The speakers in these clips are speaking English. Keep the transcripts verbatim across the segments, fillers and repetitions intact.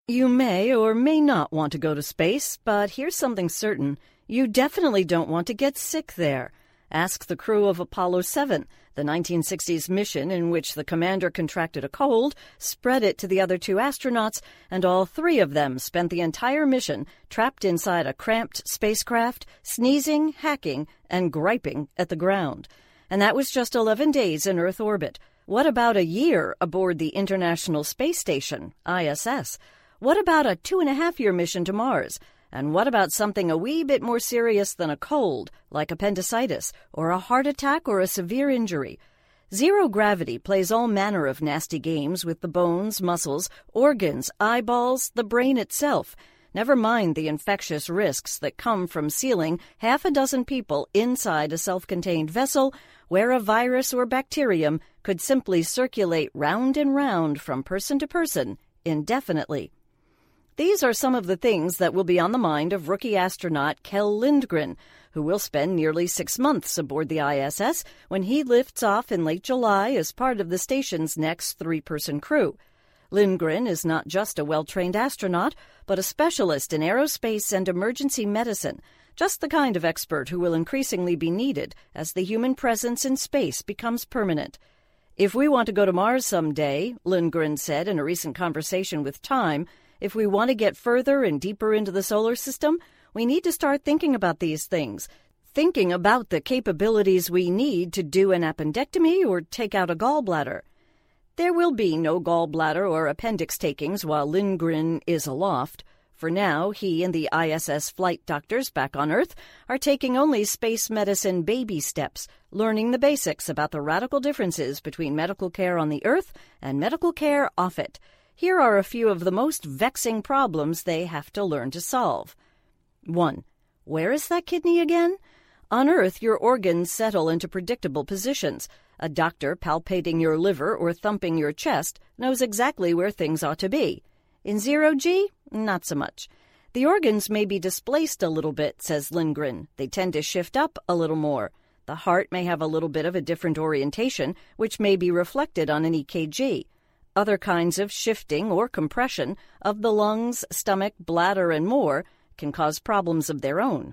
You may or may not want to go to space, but here's something certain. You definitely don't want to get sick there. Ask the crew of Apollo seven, the nineteen sixties mission in which the commander contracted a cold, spread it to the other two astronauts, and all three of them spent the entire mission trapped inside a cramped spacecraft, sneezing, hacking, and griping at the ground. And that was just eleven days in Earth orbit. What about a year aboard the International Space Station, I S S? What about a two-and-a-half-year mission to Mars? And what about something a wee bit more serious than a cold, like appendicitis, or a heart attack or a severe injury? Zero gravity plays all manner of nasty games with the bones, muscles, organs, eyeballs, the brain itself. Never mind the infectious risks that come from sealing half a dozen people inside a self-contained vessel where a virus or bacterium could simply circulate round and round from person to person indefinitely. These are some of the things that will be on the mind of rookie astronaut Kjell Lindgren, who will spend nearly six months aboard the I S S when he lifts off in late July as part of the station's next three-person crew. Lindgren is not just a well-trained astronaut, but a specialist in aerospace and emergency medicine, just the kind of expert who will increasingly be needed as the human presence in space becomes permanent. If we want to go to Mars someday, Lindgren said in a recent conversation with Time, if we want to get further and deeper into the solar system, we need to start thinking about these things, thinking about the capabilities we need to do an appendectomy or take out a gallbladder. There will be no gallbladder or appendix takings while Lindgren is aloft. For now, he and the I S S flight doctors back on Earth are taking only space medicine baby steps, learning the basics about the radical differences between medical care on the Earth and medical care off it. Here are a few of the most vexing problems they have to learn to solve. One. Where is that kidney again? On Earth, your organs settle into predictable positions. A doctor palpating your liver or thumping your chest knows exactly where things ought to be. In zero-G, not so much. The organs may be displaced a little bit, says Lindgren. They tend to shift up a little more. The heart may have a little bit of a different orientation, which may be reflected on an E K G. Other kinds of shifting or compression of the lungs, stomach, bladder, and more can cause problems of their own.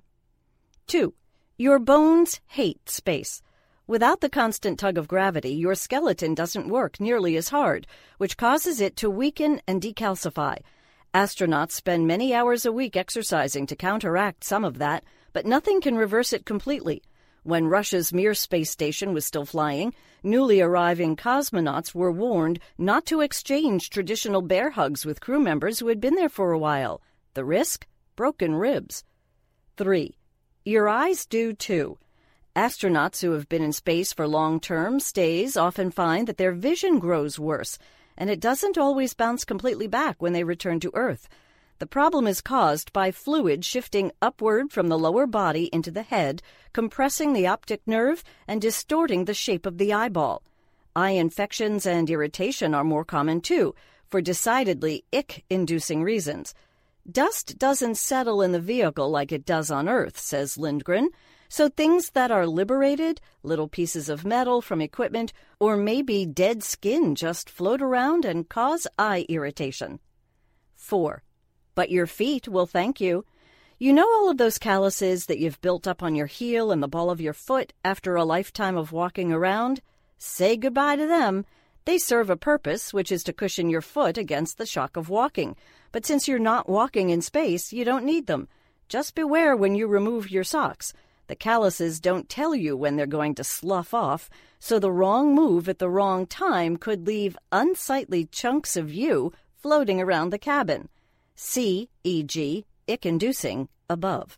Two. Your bones hate space. Without the constant tug of gravity, your skeleton doesn't work nearly as hard, which causes it to weaken and decalcify. Astronauts spend many hours a week exercising to counteract some of that, but nothing can reverse it completely. When Russia's Mir space station was still flying, newly arriving cosmonauts were warned not to exchange traditional bear hugs with crew members who had been there for a while. The risk? Broken ribs. Three. Your eyes do too. Astronauts who have been in space for long-term stays often find that their vision grows worse, and it doesn't always bounce completely back when they return to Earth. The problem is caused by fluid shifting upward from the lower body into the head, compressing the optic nerve and distorting the shape of the eyeball. Eye infections and irritation are more common too, for decidedly ick-inducing reasons. Dust doesn't settle in the vehicle like it does on Earth, says Lindgren, so things that are liberated, little pieces of metal from equipment, or maybe dead skin just float around and cause eye irritation. Four. But your feet will thank you. You know all of those calluses that you've built up on your heel and the ball of your foot after a lifetime of walking around? Say goodbye to them. They serve a purpose, which is to cushion your foot against the shock of walking. But since you're not walking in space, you don't need them. Just beware when you remove your socks. The calluses don't tell you when they're going to slough off, so the wrong move at the wrong time could leave unsightly chunks of you floating around the cabin. See, for example, ick-inducing above.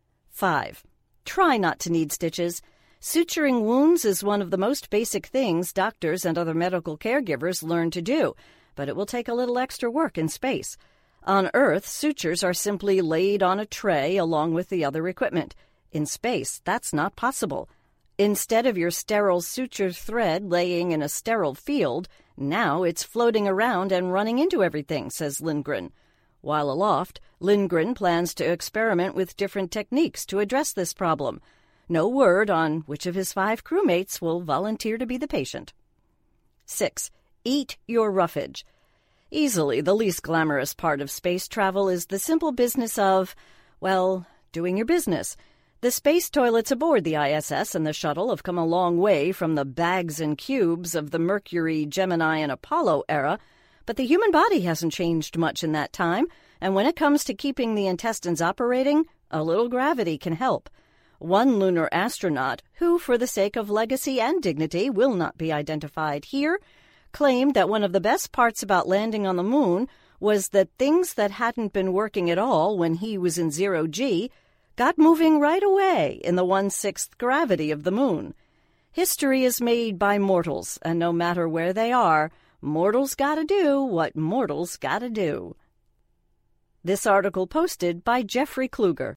Five. Try not to need stitches. Suturing wounds is one of the most basic things doctors and other medical caregivers learn to do, but it will take a little extra work in space. On Earth, sutures are simply laid on a tray along with the other equipment. In space, that's not possible. Instead of your sterile suture thread laying in a sterile field, now it's floating around and running into everything, says Lindgren. While aloft, Lindgren plans to experiment with different techniques to address this problem. No word on which of his five crewmates will volunteer to be the patient. Six. Eat your roughage. Easily the least glamorous part of space travel is the simple business of, well, doing your business. The space toilets aboard the I S S and the shuttle have come a long way from the bags and cubes of the Mercury, Gemini, and Apollo era, but the human body hasn't changed much in that time, and when it comes to keeping the intestines operating, a little gravity can help. One lunar astronaut, who, for the sake of legacy and dignity, will not be identified here, claimed that one of the best parts about landing on the moon was that things that hadn't been working at all when he was in zero G got moving right away in the one-sixth gravity of the moon. History is made by mortals, and no matter where they are, mortals gotta do what mortals gotta do. This article posted by Jeffrey Kluger.